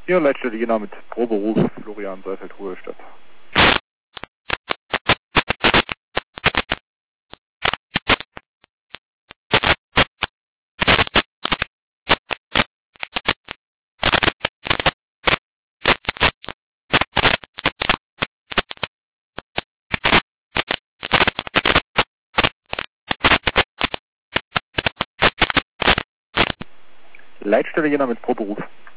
Hier, Leitstelle Jena mit Proberuf, Florian Seifeld, Ruhestadt. Leitstelle Jena mit Proberuf.